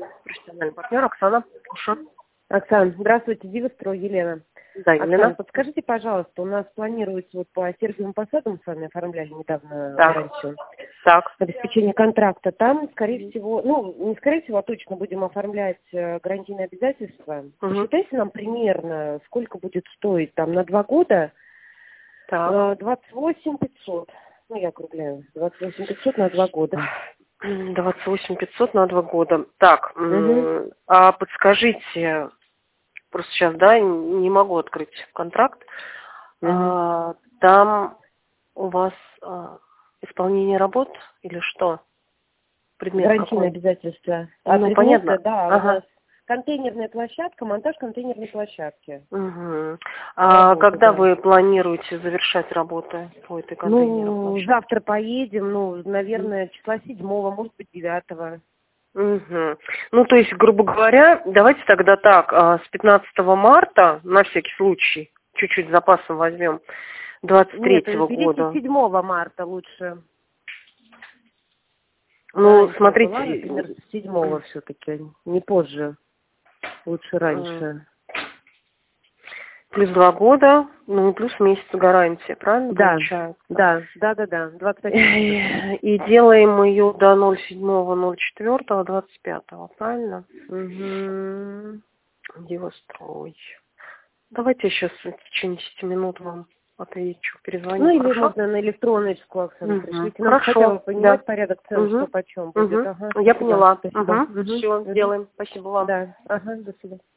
профессиональный партнер Оксана. Слушаю. Оксана, здравствуйте, Дивастрой, Елена. Да, Елена. Оксана, подскажите, пожалуйста, у нас планируется вот по Сергиевым Посадам, с вами оформляли недавно гарантию, обеспечение контракта. Там, скорее всего, ну, не скорее всего, а точно будем оформлять гарантийные обязательства. Посчитайте нам примерно, сколько будет стоить там на 2 года. 28 500. Ну, я округляю. 28 500 на 2 года. 28 500 на 2 года. Так, а подскажите, просто сейчас, да, не могу открыть контракт. Там у вас исполнение работ или что? Предмет гарантийные какой? обязательства. Ну, понятно. Да, у нас контейнерная площадка, монтаж контейнерной площадки. А когда вы планируете завершать работы по этой контейнерной площадке? Завтра поедем, наверное, числа 7-го, может быть, 9-го. Ну, то есть, грубо говоря, давайте тогда так, с 15 марта, на всякий случай, чуть-чуть запасом возьмем, 23-го года. 7 марта лучше. Ну, раньше смотрите. Была, например, 7-го все-таки, не позже. Лучше раньше. Плюс 2 года, ну и плюс месяц гарантии, правильно получается? Да. 25. И делаем мы ее до 07.04.25, правильно? Дивастрой. Давайте я сейчас в течение 10 минут вам отвечу, перезвоню. Ну, или можно на электроночку, Оксана, пришлите. Нам Хорошо. хотя бы понимать порядок цен, что почем будет. Я поняла. Спасибо. Все, сделаем. Спасибо вам. Да. До свидания.